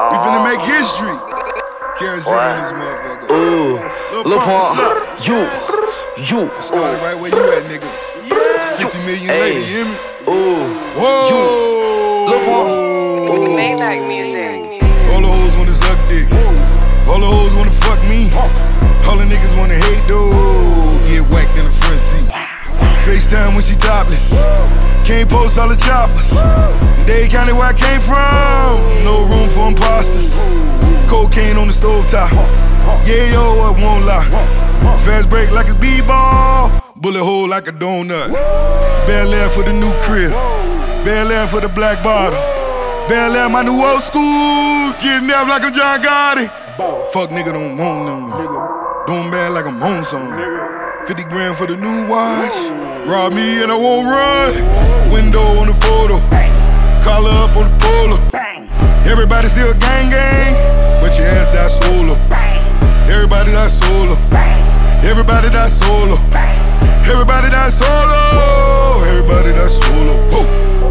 We finna make history. Kerosene in this motherfucker. Ooh, Lil Pump, what's up? you. Started right where you at, nigga. 50 million later, you hear me? Ooh, Whoa! Lil Pump. Maybach music. All the hoes wanna suck dick. All the hoes wanna fuck me. All the niggas wanna hate though. Get whacked in the front seat. FaceTime when she topless. Can't post all the choppers. Dade County where I came from. No room for imposters. Cocaine on the stovetop. Yeah, yo, I won't lie. Fast break like a b-ball. Bullet hole like a donut. Bel Air for the new crib. Bel Air for the black bottle. Bel Air my new old school. Kidnapped like I'm John Gotti. Fuck nigga don't want none. Doing bad like I'm on some. 50 grand for the new watch. Rob me and I won't run. Window on the photo. Collar up on the polo. Everybody still gang gang, but your ass die solo. Everybody die solo. Everybody die solo. Everybody die solo. Everybody die solo. Whoa.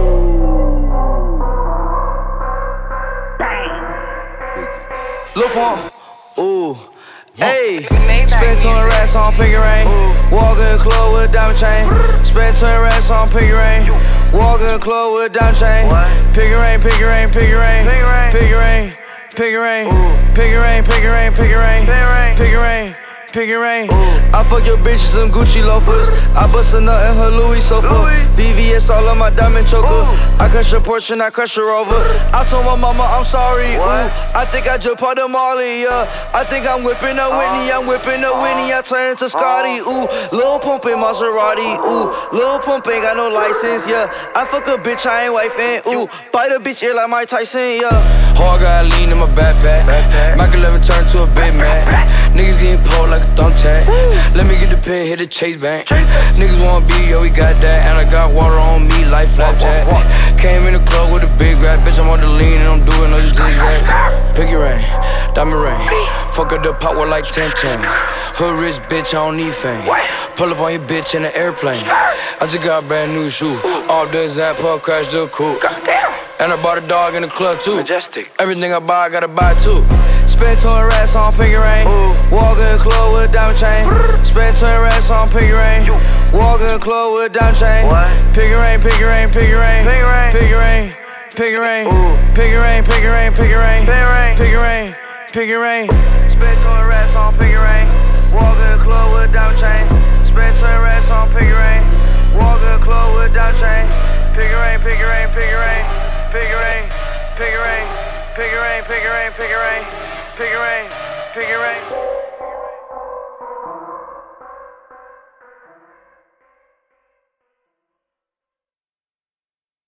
Lil Pump. Ooh. Hey, spend 20 racks on Piggy Rain. Walk in the club with a diamond chain. Spend 20 racks on Piggy Rain. Walk in the club with a diamond chain. Piggy Rain, Piggy Rain, Piggy Rain, Piggy Rain, Piggy Rain, Piggy Rain, Piggy Rain, Piggy Rain, Piggy Rain, Piggy Rain. I fuck your bitches in Gucci loafers. I bust a nut in her Louis sofa. VVS all on my diamond choker. I crush your Porsche and I crush her Rover. I told my mama I'm sorry. Ooh, I think I just part of Molly. Yeah, I think I'm whipping a Whitney. I'm whipping a Whitney. I turn into Scotty. Ooh, Lil Pump in Maserati. Ooh, Lil Pump ain't got no license. Yeah, I fuck a bitch I ain't wifing. Ooh, bite a bitch ear like Mike Tyson. Yeah, hard got lean in my backpack. Michael 11 turned to a big man. Niggas getting pulled like a thumbtack. Let me get the pin, hit the chase bank. Niggas wanna be, yo, we got that. And I got water on me like flapjack. Came in the club with a big rap. Bitch, I'm on the lean and I'm doing no zigzag. Piggy Rain, diamond ring. Fuck up the pot with like 10 chain. Hood rich bitch, I don't need fame. Pull up on your bitch in the airplane. I just got a brand new shoe. Off the Zap, pub crash the coupe. And I bought a dog in the club too. Majestic. Everything I buy, I gotta buy too. Spend 20 racks on Piggy Rain. Walk in the club with a diamond chain. Spend 20 racks on Piggy Rain. Walk in the club with a diamond chain. Piggy Rain, Piggy Rain, Piggy Rain, Piggy Rain, Piggy Rain, Piggy Rain, Piggy Rain, Piggy Rain, Piggy Rain, Piggy Rain. Spend 20 racks on Piggy Rain. Walk in the club with a diamond chain. Spend 20 racks on Piggy Rain. Walk in the club with a diamond chain. Piggy Rain, Piggy Rain, Piggy Rain, Piggy Rain, Piggy Rain, Piggy Rain, Piggy Rain, Piggy Rain.